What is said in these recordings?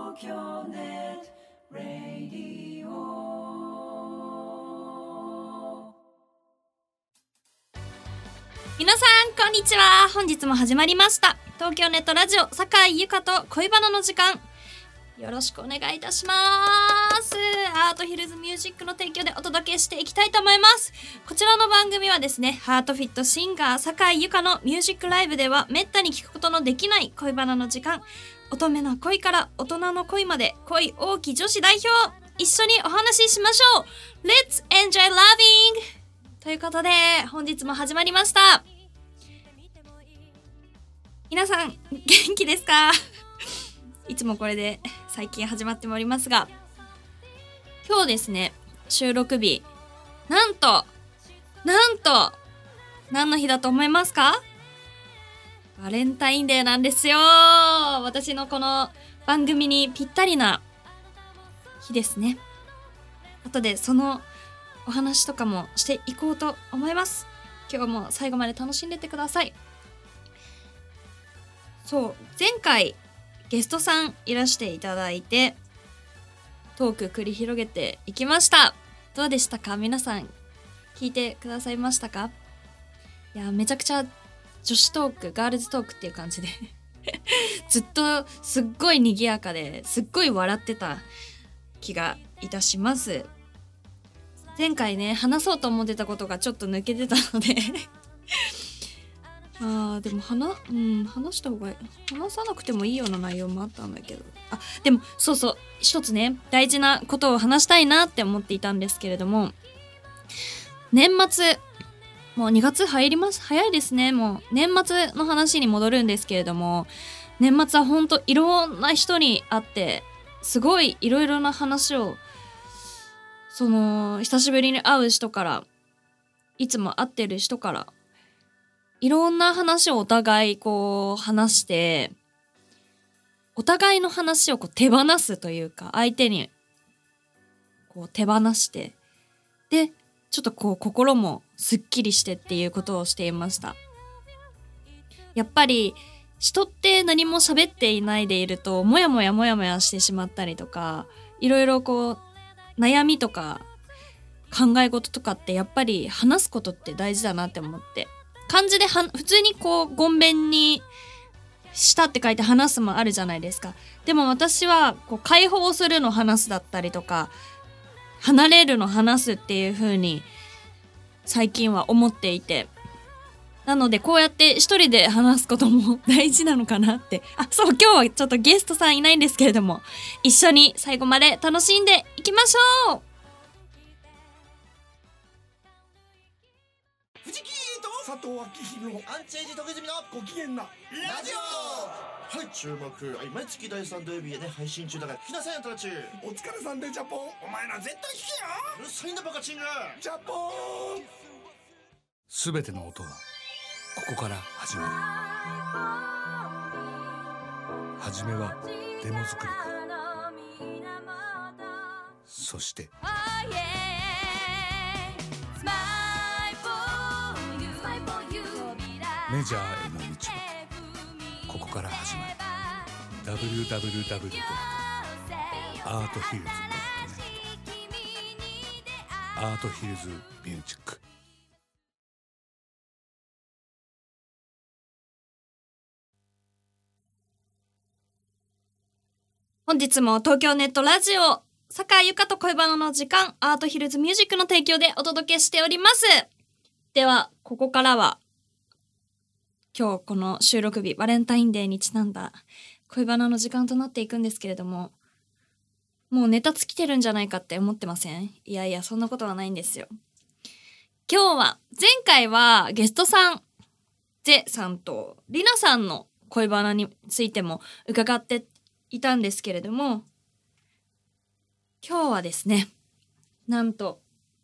京ネットラディオ。皆さんこんにちは。本日も始まりました東京ネットラジオ、酒井優香と恋バナの時間、よろしくお願いいたします。アートヒルズミュージックの提供でお届けしていきたいと思います。こちらの番組はですね、ハートフィットシンガー酒井優香のミュージックライブではめったに聞くことのできない恋バナの時間、乙女の恋から大人の恋まで恋多き女子代表、一緒にお話ししましょう。 Let's enjoy loving ということで本日も始まりました。皆さん元気ですか？いつもこれで最近始まっておりますが、今日ですね、収録日、なんと何の日だと思いますか？バレンタインデーなんですよ。私のこの番組にぴったりな日ですね。後でそのお話とかもしていこうと思います。今日も最後まで楽しんでってください。そう、前回ゲストさんいらしていただいてトーク繰り広げていきました。どうでしたか？皆さん聞いてくださいましたか？いや、めちゃくちゃ女子トーク、ガールズトークっていう感じでずっとすっごい賑やかですっごい笑ってた気がいたします。前回ね、話そうと思ってたことがちょっと抜けてたのででも話した方がいい、話さなくてもいいような内容もあったんだけど、でもそう、一つね、大事なことを話したいなって思っていたんですけれども、年末もう2月入ります。早いですね。もう年末の話に戻るんですけれども、年末はほんといろんな人に会ってすごいいろいろな話を、久しぶりに会う人から、いつも会ってる人からいろんな話をお互い話して、お互いの話を手放すというか、相手に手放して、でちょっと心もすっきりしてっていうことをしていました。やっぱり人って何も喋っていないでいるともやもやしてしまったりとか、いろいろ悩みとか考え事とかってやっぱり話すことって大事だなって思って、漢字で普通にごんべんにしたって書いて話すもあるじゃないですか。でも私は解放するの話すだったりとか、離れるの話すっていう風に最近は思っていて、なのでこうやって一人で話すことも大事なのかなって。そう、今日はちょっとゲストさんいないんですけれども、一緒に最後まで楽しんでいきましょう。 藤木と佐藤明宏のアンチエイジ徳泉のご機嫌なラジオ。はい、注目。毎月第3土曜日へね、配信中だから聞きなさいよ、トラチュー。お疲れさんでジャポン。お前ら絶対聞けよ。うるさいんだバカチンが。ジャポン。 すべての音はここから始まる。はじめはデモ作りから、そしてメジャーへの道はここから始まる。 www.arthillz.net アートヒルズミュージック。 本日も東京ネットラジオ、酒井優香と恋バナの時間、アートヒルズミュージックの提供でお届けしております。ではここからは今日この収録日、バレンタインデーにちなんだ恋バナの時間となっていくんですけれども、もうネタ尽きてるんじゃないかって思ってません？いやそんなことはないんですよ。今日は前回はゲストさんゼさんとリナさんの恋バナについても伺っていたんですけれども、今日はですね、なんと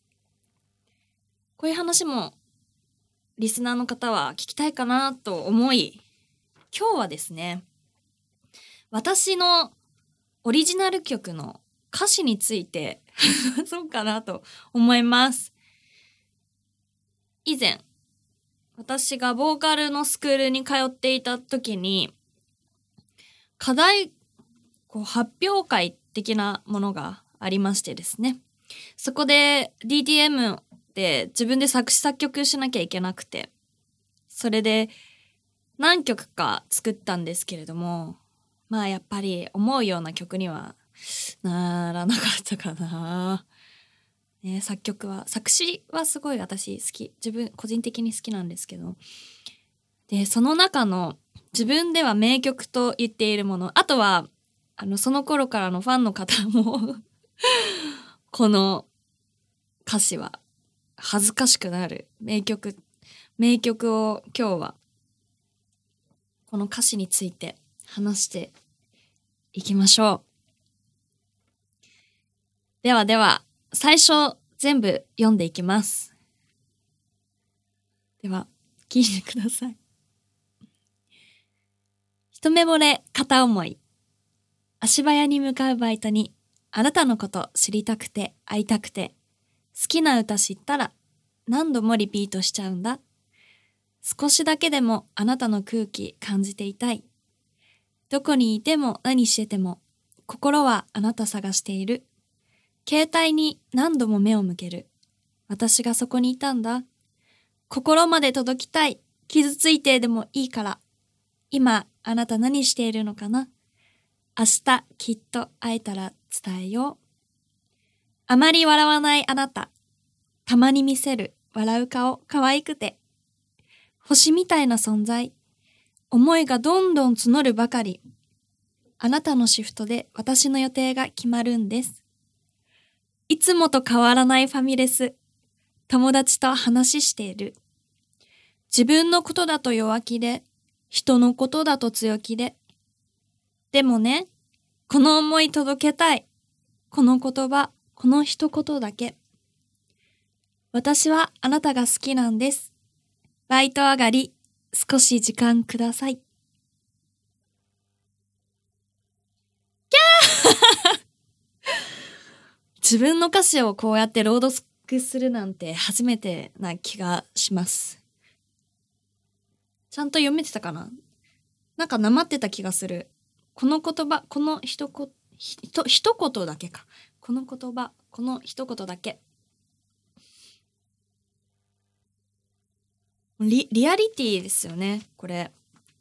こういう話もリスナーの方は聞きたいかなと思い、今日はですね、私のオリジナル曲の歌詞について話そうかなと思います。以前私がボーカルのスクールに通っていた時に課題こう発表会的なものがありましてですね、そこで DTM で自分で作詞作曲しなきゃいけなくて、それで何曲か作ったんですけれども、まあやっぱり思うような曲にはならなかったかな。ね、作詞はすごい私好き、自分個人的に好きなんですけど、でその中の自分では名曲と言っているもの、あとはその頃からのファンの方もこの歌詞は恥ずかしくなる名曲を今日はこの歌詞について話していきましょう。では最初全部読んでいきます。では聞いてください。一目惚れ片思い、足早に向かうバイトにあなたのこと知りたくて会いたくて、好きな歌知ったら何度もリピートしちゃうんだ。少しだけでもあなたの空気感じていたい。どこにいても何してても心はあなた探している。携帯に何度も目を向ける。私がそこにいたんだ。心まで届きたい。傷ついてでもいいから。今あなた何しているのかな。明日きっと会えたら伝えよう。あまり笑わないあなた。たまに見せる笑う顔可愛くて。星みたいな存在。思いがどんどん募るばかり。あなたのシフトで私の予定が決まるんです。いつもと変わらないファミレス。友達と話している。自分のことだと弱気で、人のことだと強気で。でもね、この思い届けたい。この言葉、この一言だけ。私はあなたが好きなんです。バイト上がり、少し時間ください。自分の歌詞をこうやって朗読するなんて初めてな気がします。ちゃんと読めてたかな？なんかなまってた気がする。この言葉、この一言だけか。この言葉、この一言だけ。リアリティですよね、これ。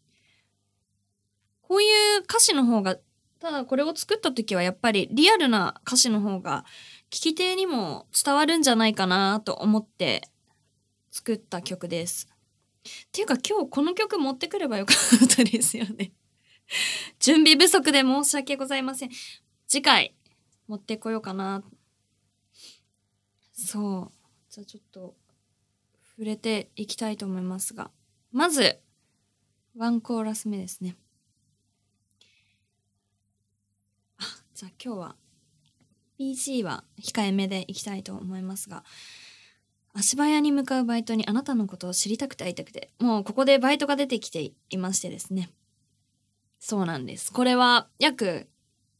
こういう歌詞の方が、ただこれを作った時はやっぱりリアルな歌詞の方が聞き手にも伝わるんじゃないかなと思って作った曲です。っていうか今日この曲持ってくればよかったですよね。準備不足で申し訳ございません。次回持ってこようかな。そう。じゃあちょっと触れていきたいと思いますが、まずワンコーラス目ですね。じゃあ今日は BG は控えめでいきたいと思いますが、足早に向かうバイトにあなたのことを知りたくて会いたくて、もうここでバイトが出てきていましてですね。そうなんです。これは約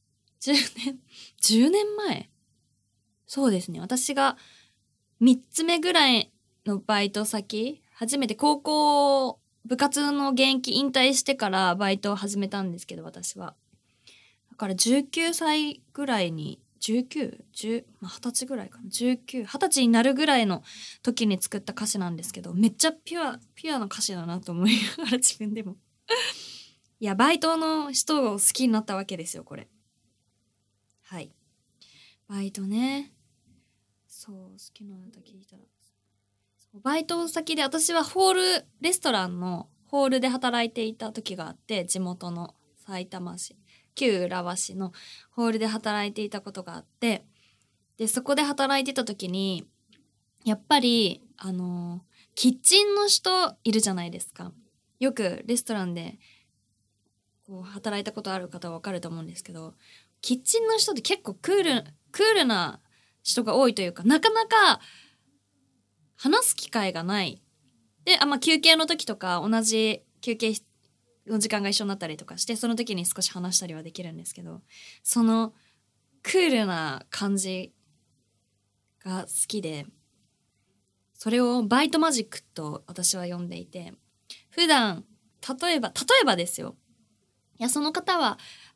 10年前？そうですね。私が3つ目ぐらいのバイト先、初めて高校部活の現役引退してからバイトを始めたんですけど、私は。だから19歳ぐらいに、20歳ぐらいかな。20歳になるぐらいの時に作った歌詞なんですけど、めっちゃピュアな歌詞だなと思いながら自分でも。いや、バイトの人を好きになったわけですよ、これ。はい。バイトね。そう、好きな歌聞いたら。バイト先で私はレストランのホールで働いていた時があって、地元の埼玉市、旧浦和市のホールで働いていたことがあって、で、そこで働いてた時に、やっぱり、キッチンの人いるじゃないですか。よくレストランでこう働いたことある方はわかると思うんですけど、キッチンの人って結構クールな人が多いというか、なかなか話す機会がない。で、休憩の時とか同じ休憩の時間が一緒になったりとかして、その時に少し話したりはできるんですけど、そのクールな感じが好きで、それをバイトマジックと私は呼んでいて、普段例えばですよ。いや、その方は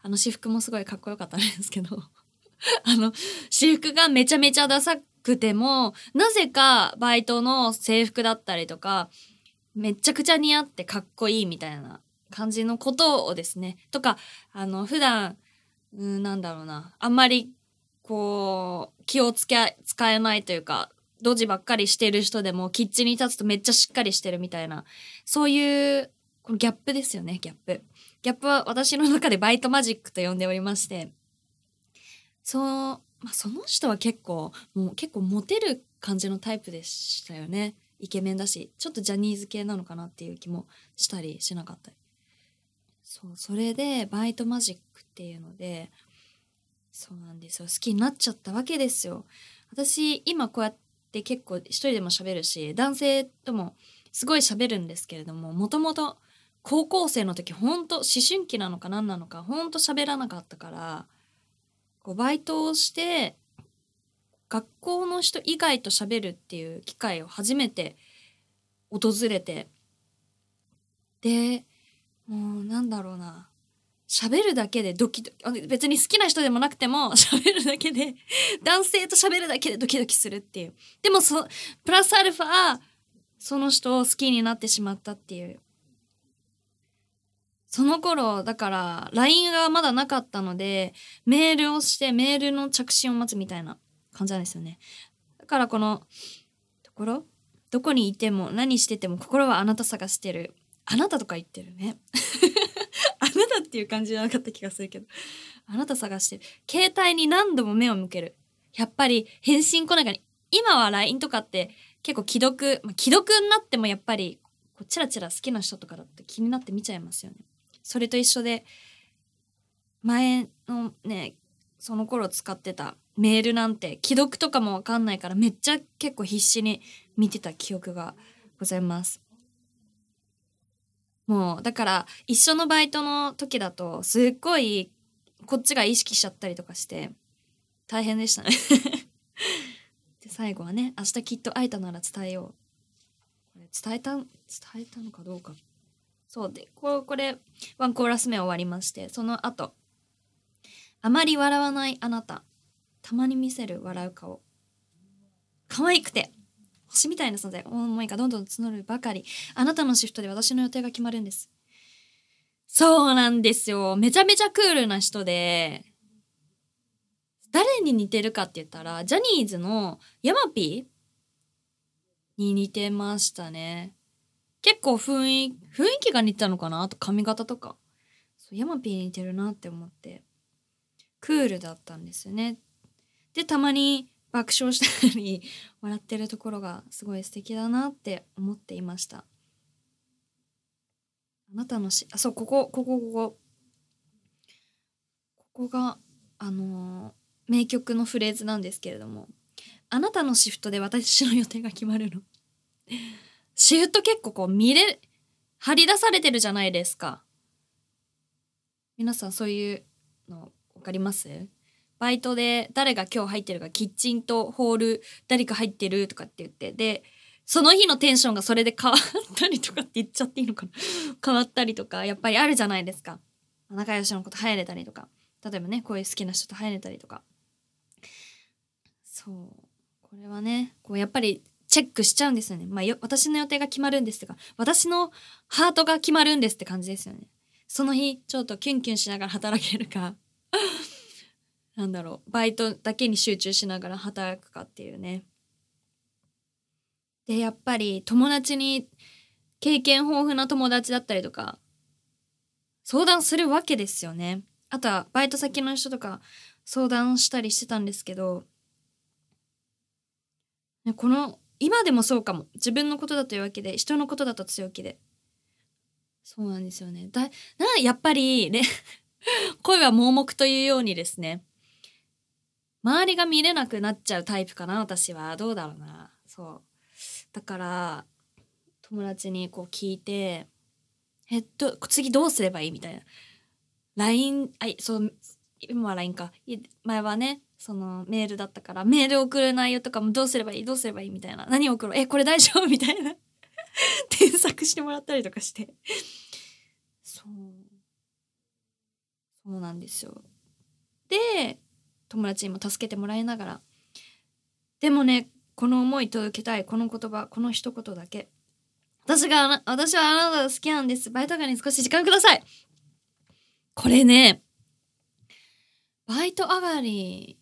私服もすごいかっこよかったんですけど私服がめちゃめちゃダサくてもなぜかバイトの制服だったりとかめちゃくちゃ似合ってかっこいいみたいな感じのことをですねとか普段なんだろうなあんまりこう気を使えないというかドジばっかりしてる人でもキッチンに立つとめっちゃしっかりしてるみたいなそういうこのギャップですよね。ギャップは私の中でバイトマジックと呼んでおりましてその人は結構モテる感じのタイプでしたよね。イケメンだしちょっとジャニーズ系なのかなっていう気もしたりしなかったりそれでバイトマジックっていうのでそうなんですよ好きになっちゃったわけですよ。私今こうやって結構一人でも喋るし男性ともすごい喋るんですけれどももともと高校生の時ほんと思春期なのか何なのかほんと喋らなかったからこうバイトをして学校の人以外と喋るっていう機会を初めて訪れてでもうなんだろうな喋るだけでドキドキ別に好きな人でもなくても喋るだけで男性と喋るだけでドキドキするっていうでもプラスアルファその人を好きになってしまったっていうその頃だから LINE がまだなかったのでメールをしてメールの着信を待つみたいな感じなんですよね。だからこのところどこにいても何してても心はあなた探してるあなたとか言ってるねあなたっていう感じじゃなかった気がするけどあなた探してる携帯に何度も目を向けるやっぱり返信来ないから今は LINE とかって結構既読になってもやっぱりこうチラチラ好きな人とかだって気になって見ちゃいますよね。それと一緒で前のねその頃使ってたメールなんて既読とかもわかんないからめっちゃ結構必死に見てた記憶がございます。もうだから一緒のバイトの時だとすっごいこっちが意識しちゃったりとかして大変でしたねで最後はね明日きっと会えたなら伝えようこれ伝えたのかどうかそうでこれワンコーラス目終わりましてその後あまり笑わないあなたたまに見せる笑う顔可愛くて星みたいな存在思いがどんどん募るばかりあなたのシフトで私の予定が決まるんです。そうなんですよめちゃめちゃクールな人で誰に似てるかって言ったらジャニーズのヤマピーに似てましたね。結構雰囲気が似てたのかなあと髪型とかそうヤマピーに似てるなって思ってクールだったんですよね。でたまに爆笑したり笑ってるところがすごい素敵だなって思っていました。あなたのそうここが名曲のフレーズなんですけれどもあなたのシフトで私の予定が決まるのシフト結構こう張り出されてるじゃないですか。皆さんそういうの分かります？バイトで誰が今日入ってるかキッチンとホール誰か入ってるとかって言ってでその日のテンションがそれで変わったりとかって言っちゃっていいのかな変わったりとかやっぱりあるじゃないですか。仲良しの子と入れたりとか例えばねこういう好きな人と入れたりとかそうこれはねこうやっぱりチェックしちゃうんですよね。私の予定が決まるんですとか私のハートが決まるんですって感じですよね。その日ちょっとキュンキュンしながら働けるかなんだろうバイトだけに集中しながら働くかっていうね。でやっぱり友達に経験豊富な友達だったりとか相談するわけですよね。あとはバイト先の人とか相談したりしてたんですけど今でもそうかも自分のことだと弱気で人のことだと強気でそうなんですよね。やっぱり恋は盲目というようにですね周りが見れなくなっちゃうタイプかな私は。どうだろうな。そうだから友達にこう聞いて次どうすればいいみたいな LINE そう今は LINE か前はねそのメールだったからメール送る内容とかもどうすればいいみたいな何を送ろうこれ大丈夫みたいな添削してもらったりとかしてそうそうなんですよ。で友達にも助けてもらいながら、でもね、この思い届けたい、この言葉、この一言だけ、私はあなたが好きなんです、バイト上がりに少し時間ください。これね、バイト上がり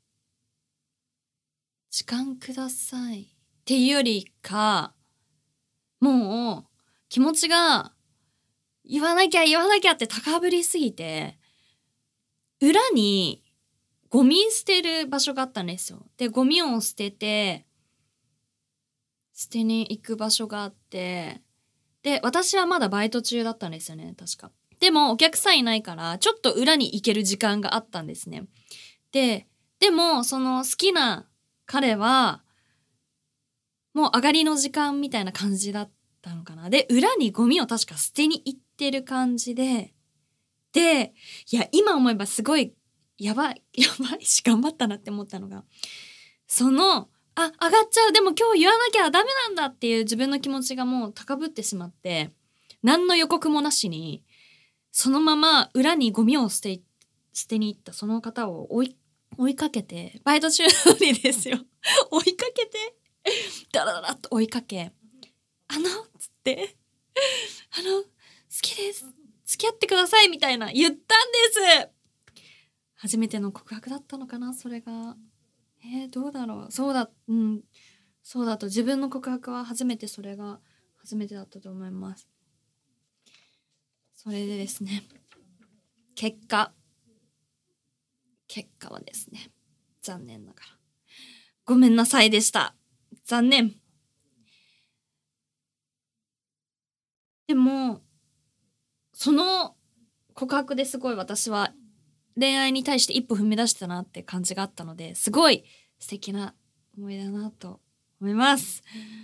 時間くださいっていうよりか、もう気持ちが言わなきゃって高ぶりすぎて、裏にゴミ捨てる場所があったんですよ。でゴミを捨てに行く場所があって、で私はまだバイト中だったんですよね、確か。でもお客さんいないからちょっと裏に行ける時間があったんですね。でもその好きな彼はもう上がりの時間みたいな感じだったのかな。で裏にゴミを確か捨てに行ってる感じで、いや今思えばすごいやばいし頑張ったなって思ったのが、上がっちゃう、でも今日言わなきゃダメなんだっていう自分の気持ちがもう高ぶってしまって、何の予告もなしにそのまま裏にゴミを捨てに行ったその方を追いかけて、バイト中なのにですよ追いかけてダラダラっと追いかけ、つって好きです、付き合ってくださいみたいな言ったんです。初めての告白だったのかな、それが。どうだろう。そうだと、自分の告白はそれが初めてだったと思います。それでですね、結果はですね、残念ながらごめんなさいでした。残念。でもその告白ですごい私は恋愛に対して一歩踏み出してたなって感じがあったので、すごい素敵な思い出だなと思います。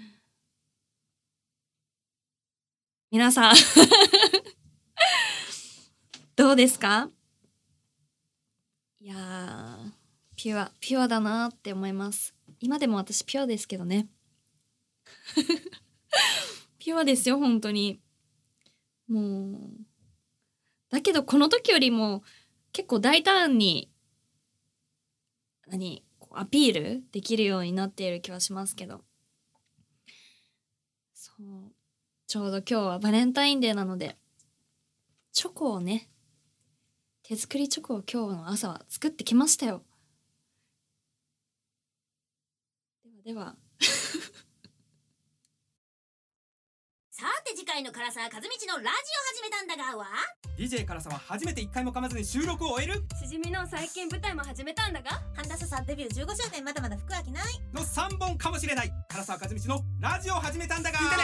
皆さんどうですか？いやー、ピュアだなって思います。今でも私ピュアですけどねピュアですよ、本当に。もうだけどこの時よりも結構大胆にアピールできるようになっている気はしますけど、そうちょうど今日はバレンタインデーなので、チョコをね、手作りチョコを今日の朝は作ってきましたよ。ではさて次回の唐沢和道のラジオ始めたんだがは DJ 唐沢初めて1回も噛まずに収録を終えるしじみの最近舞台も始めたんだが、 神田さデビュー15周年まだまだ服飽きないの3本かもしれない。唐沢和道のラジオ始めたんだが聞いてね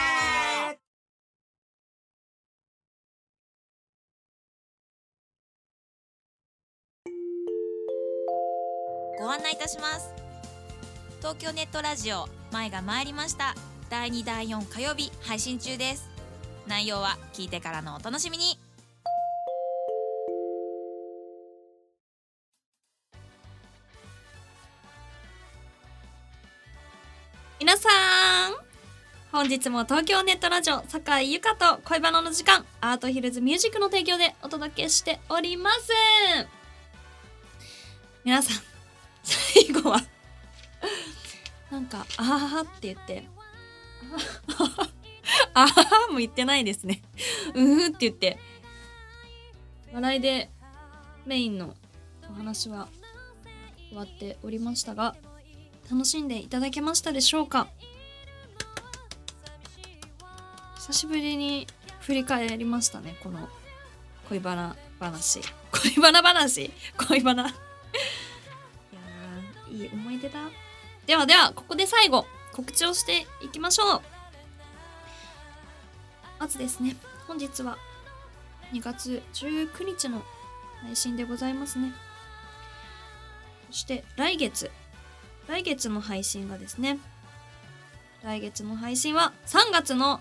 ご案内いたします。東京ネットラジオ前が参りました。第2第4火曜日配信中です。内容は聞いてからのお楽しみに。 皆さん、本日も東京ネットラジオ酒井由香と恋バナの時間、アートヒルズミュージックの提供でお届けしております。皆さん、最後はなんかあははって言ってあははも言ってないですねって言って笑いでメインのお話は終わっておりましたが、楽しんでいただけましたでしょうか？久しぶりに振り返りましたね、この恋バナ話いやー、いい思い出だ。ではここで最後告知をしていきましょう。まずですね、本日は2月19日の配信でございますね。そして来月の配信がですね、来月の配信は3月の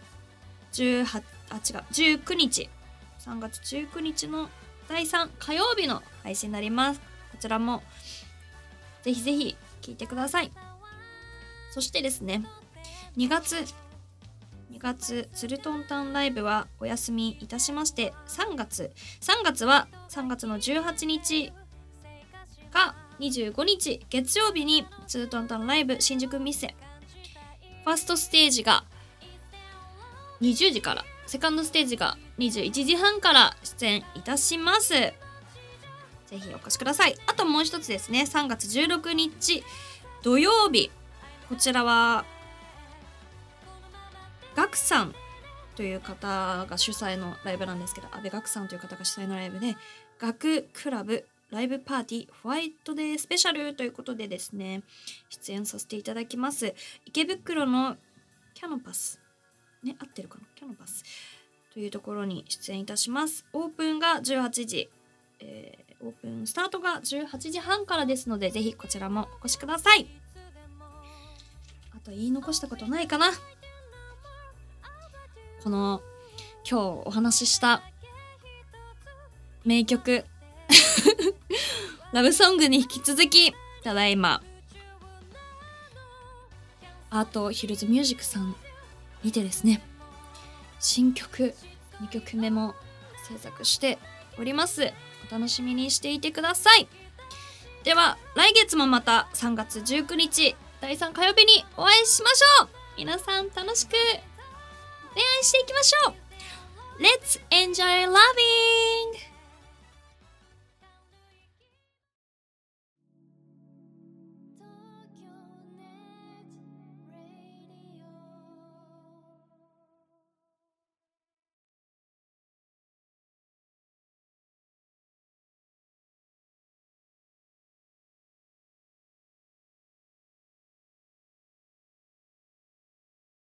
19日3月19日の第3火曜日の配信になります。こちらもぜひぜひ聞いてください。そしてですね、2月 2月ツルトンタンライブはお休みいたしまして、3月は3月の18日か25日月曜日にツルトンタンライブ新宿店ファーストステージが20時から、セカンドステージが21時半から出演いたします。ぜひお越しください。あともう一つですね、3月16日土曜日、こちらはガクさんという方が主催のライブなんですけど、安部ガクさんという方が主催のライブで、ガククラブライブパーティーホワイトデースペシャルということでですね、出演させていただきます。池袋のキャノパスね、合ってるかな、キャノパスというところに出演いたします。オープンが18時、オープンスタートが18時半からですので、ぜひこちらもお越しください。あと言い残したことないかな。この今日お話しした名曲ラブソングに引き続き、ただいまアートヒルズミュージックさんにてですね、新曲2曲目も制作しております。お楽しみにしていてください。では来月もまた3月19日第3火曜日にお会いしましょう。皆さん楽しく恋愛していきましょう。 Let's enjoy loving!